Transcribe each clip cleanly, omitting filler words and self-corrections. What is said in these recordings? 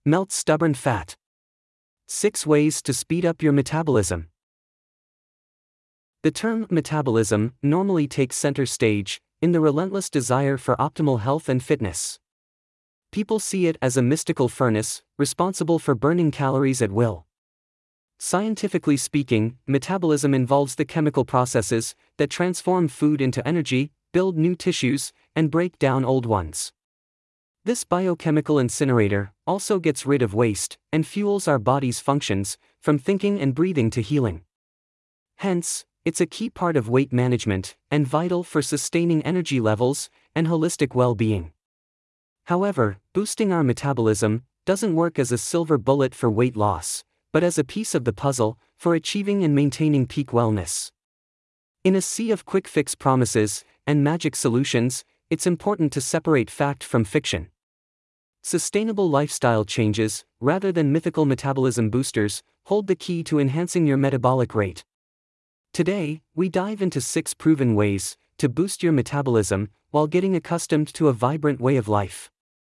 Melt stubborn fat. 6 ways to speed up your metabolism. The term metabolism normally takes center stage in the relentless desire for optimal health and fitness. People see it as a mystical furnace, responsible for burning calories at will. Scientifically speaking, metabolism involves the chemical processes that transform food into energy, build new tissues, and break down old ones. This biochemical incinerator also gets rid of waste and fuels our body's functions, from thinking and breathing to healing. Hence, it's a key part of weight management and vital for sustaining energy levels and holistic well-being. However, boosting our metabolism doesn't work as a silver bullet for weight loss, but as a piece of the puzzle for achieving and maintaining peak wellness. In a sea of quick-fix promises and magic solutions, it's important to separate fact from fiction. Sustainable lifestyle changes, rather than mythical metabolism boosters, hold the key to enhancing your metabolic rate. Today, we dive into 6 proven ways to boost your metabolism while getting accustomed to a vibrant way of life.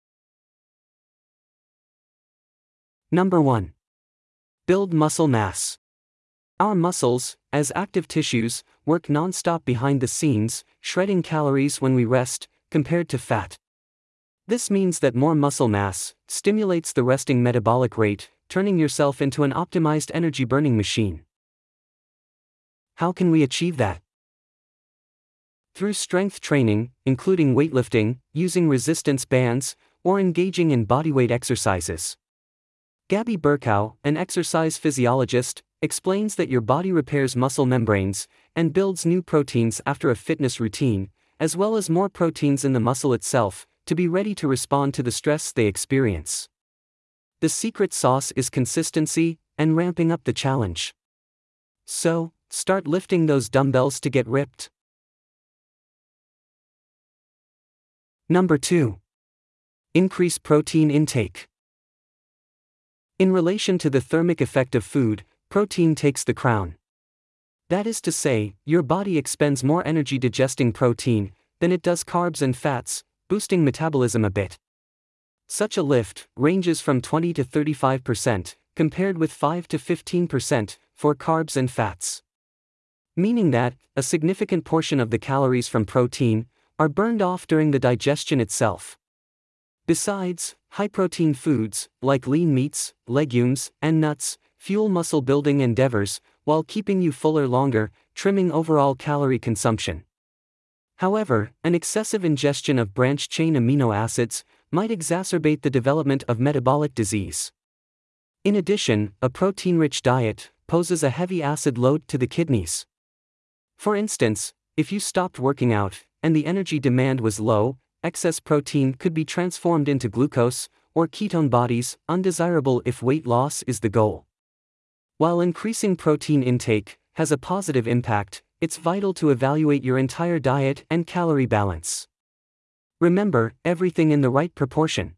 Number 1. Build muscle mass. Our muscles, as active tissues, work non-stop behind the scenes, shredding calories when we rest, compared to fat. This means that more muscle mass stimulates the resting metabolic rate, turning yourself into an optimized energy-burning machine. How can we achieve that? Through strength training, including weightlifting, using resistance bands, or engaging in bodyweight exercises. Gabby Burkow, an exercise physiologist, explains that your body repairs muscle membranes and builds new proteins after a fitness routine, as well as more proteins in the muscle itself, to be ready to respond to the stress they experience. The secret sauce is consistency and ramping up the challenge. So, start lifting those dumbbells to get ripped. Number 2. Increase protein intake. In relation to the thermic effect of food, protein takes the crown. That is to say, your body expends more energy digesting protein than it does carbs and fats, boosting metabolism a bit. Such a lift ranges from 20 to 35%, compared with 5 to 15% for carbs and fats. Meaning that, a significant portion of the calories from protein are burned off during the digestion itself. Besides, high-protein foods, like lean meats, legumes, and nuts, fuel muscle-building endeavors, while keeping you fuller longer, trimming overall calorie consumption. However, an excessive ingestion of branched-chain amino acids might exacerbate the development of metabolic disease. In addition, a protein-rich diet poses a heavy acid load to the kidneys. For instance, if you stopped working out and the energy demand was low, excess protein could be transformed into glucose or ketone bodies, undesirable if weight loss is the goal. While increasing protein intake has a positive impact, it's vital to evaluate your entire diet and calorie balance. Remember, everything in the right proportion.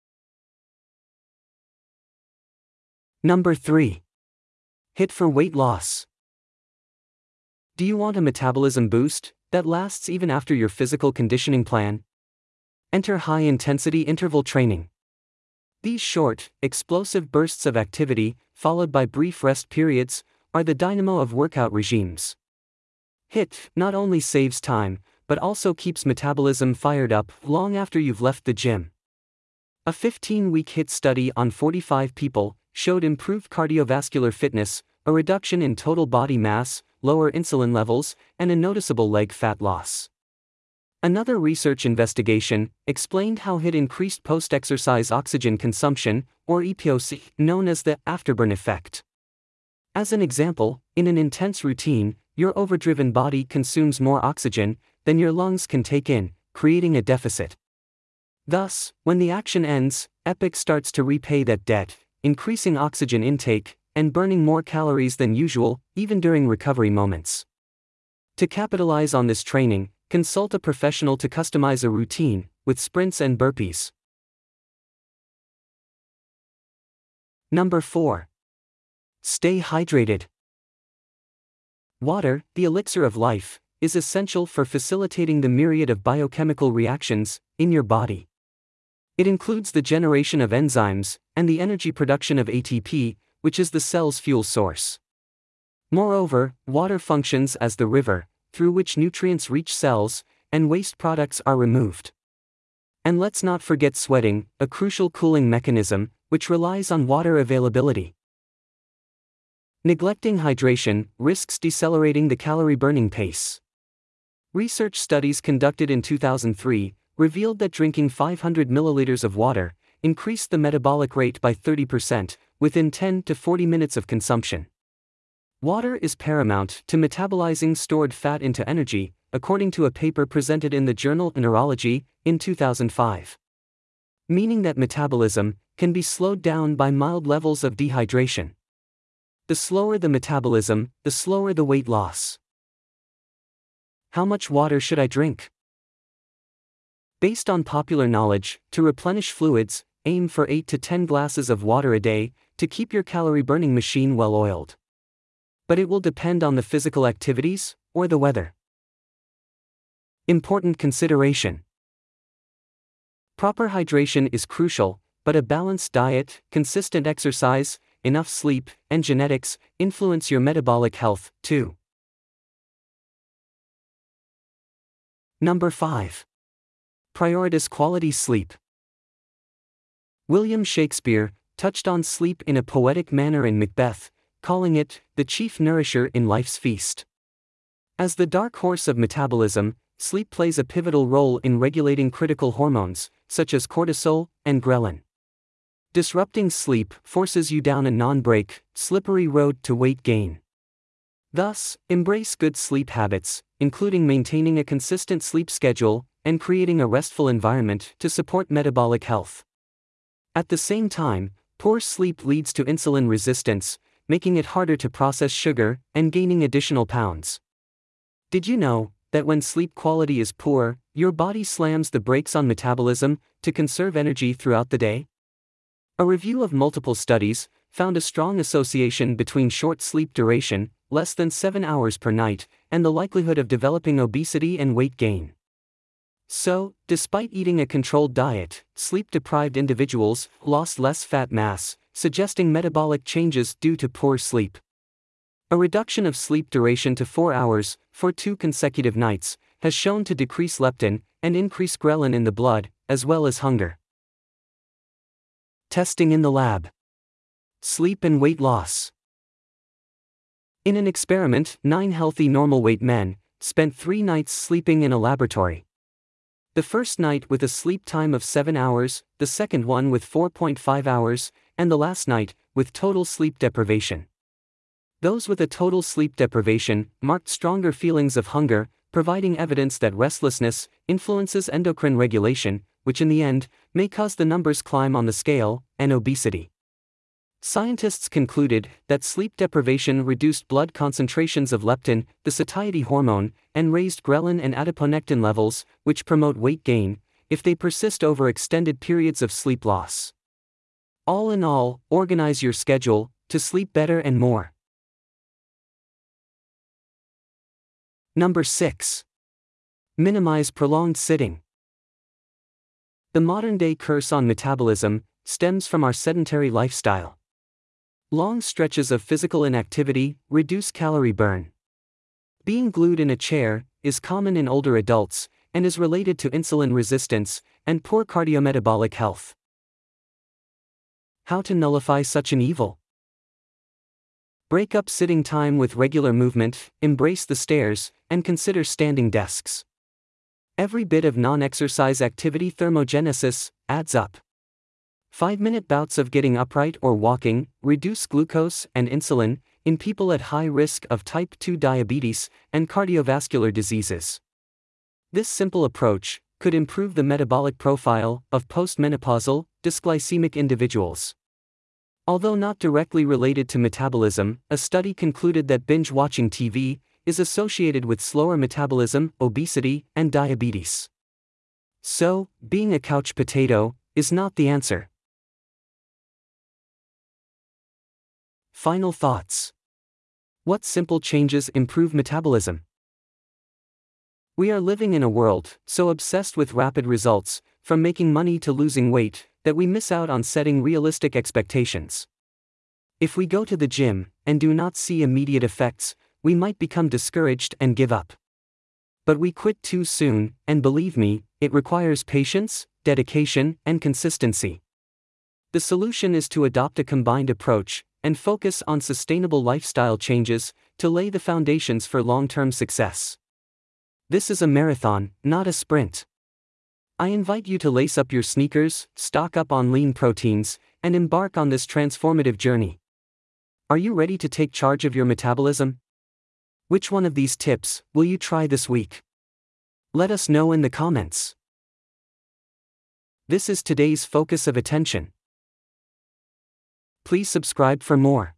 Number 3. HIIT for weight loss. Do you want a metabolism boost that lasts even after your physical conditioning plan? Enter high-intensity interval training. These short, explosive bursts of activity, followed by brief rest periods, are the dynamo of workout regimes. HIIT not only saves time, but also keeps metabolism fired up long after you've left the gym. A 15-week HIIT study on 45 people showed improved cardiovascular fitness, a reduction in total body mass, lower insulin levels, and a noticeable leg fat loss. Another research investigation explained how HIIT increased post-exercise oxygen consumption, or EPOC, known as the afterburn effect. As an example, in an intense routine, your overdriven body consumes more oxygen than your lungs can take in, creating a deficit. Thus, when the action ends, EPOC starts to repay that debt, increasing oxygen intake and burning more calories than usual, even during recovery moments. To capitalize on this training, consult a professional to customize a routine with sprints and burpees. Number 4. Stay hydrated. Water, the elixir of life, is essential for facilitating the myriad of biochemical reactions in your body. It includes the generation of enzymes and the energy production of ATP, which is the cell's fuel source. Moreover, water functions as the river, through which nutrients reach cells, and waste products are removed. And let's not forget sweating, a crucial cooling mechanism, which relies on water availability. Neglecting hydration risks decelerating the calorie burning pace. Research studies conducted in 2003 revealed that drinking 500 milliliters of water increased the metabolic rate by 30% within 10 to 40 minutes of consumption. Water is paramount to metabolizing stored fat into energy, according to a paper presented in the journal Neurology in 2005. Meaning that metabolism can be slowed down by mild levels of dehydration. The slower the metabolism, the slower the weight loss. How much water should I drink? Based on popular knowledge, to replenish fluids, aim for 8 to 10 glasses of water a day to keep your calorie-burning machine well-oiled. But it will depend on the physical activities or the weather. Important consideration. Proper hydration is crucial, but a balanced diet, consistent exercise, enough sleep, and genetics influence your metabolic health, too. Number 5. Prioritize quality sleep. William Shakespeare touched on sleep in a poetic manner in Macbeth, calling it the chief nourisher in life's feast. As the dark horse of metabolism, sleep plays a pivotal role in regulating critical hormones, such as cortisol and ghrelin. Disrupting sleep forces you down a non-break, slippery road to weight gain. Thus, embrace good sleep habits, including maintaining a consistent sleep schedule and creating a restful environment to support metabolic health. At the same time, poor sleep leads to insulin resistance, making it harder to process sugar and gaining additional pounds. Did you know that when sleep quality is poor, your body slams the brakes on metabolism to conserve energy throughout the day? A review of multiple studies found a strong association between short sleep duration, less than 7 hours per night, and the likelihood of developing obesity and weight gain. So, despite eating a controlled diet, sleep-deprived individuals lost less fat mass, suggesting metabolic changes due to poor sleep. A reduction of sleep duration to 4 hours for 2 consecutive nights has shown to decrease leptin and increase ghrelin in the blood, as well as hunger. Testing in the lab. Sleep and weight loss. In an experiment, 9 healthy normal-weight men spent 3 nights sleeping in a laboratory. The first night with a sleep time of 7 hours, the second one with 4.5 hours, and the last night with total sleep deprivation. Those with a total sleep deprivation marked stronger feelings of hunger, providing evidence that restlessness influences endocrine regulation, which in the end may cause the numbers climb on the scale, and obesity. Scientists concluded that sleep deprivation reduced blood concentrations of leptin, the satiety hormone, and raised ghrelin and adiponectin levels, which promote weight gain, if they persist over extended periods of sleep loss. All in all, organize your schedule to sleep better and more. Number 6. Minimize prolonged sitting. The modern-day curse on metabolism stems from our sedentary lifestyle. Long stretches of physical inactivity reduce calorie burn. Being glued in a chair is common in older adults and is related to insulin resistance and poor cardiometabolic health. How to nullify such an evil? Break up sitting time with regular movement, embrace the stairs, and consider standing desks. Every bit of non-exercise activity thermogenesis adds up. 5-minute bouts of getting upright or walking reduce glucose and insulin in people at high risk of type 2 diabetes and cardiovascular diseases. This simple approach could improve the metabolic profile of postmenopausal, dysglycemic individuals. Although not directly related to metabolism, a study concluded that binge-watching TV is associated with slower metabolism, obesity, and diabetes. So, being a couch potato is not the answer. Final thoughts. What simple changes improve metabolism? We are living in a world so obsessed with rapid results, from making money to losing weight, that we miss out on setting realistic expectations. If we go to the gym and do not see immediate effects, we might become discouraged and give up. But we quit too soon, and believe me, it requires patience, dedication, and consistency. The solution is to adopt a combined approach and focus on sustainable lifestyle changes to lay the foundations for long-term success. This is a marathon, not a sprint. I invite you to lace up your sneakers, stock up on lean proteins, and embark on this transformative journey. Are you ready to take charge of your metabolism? Which one of these tips will you try this week? Let us know in the comments. This is today's focus of attention. Please subscribe for more.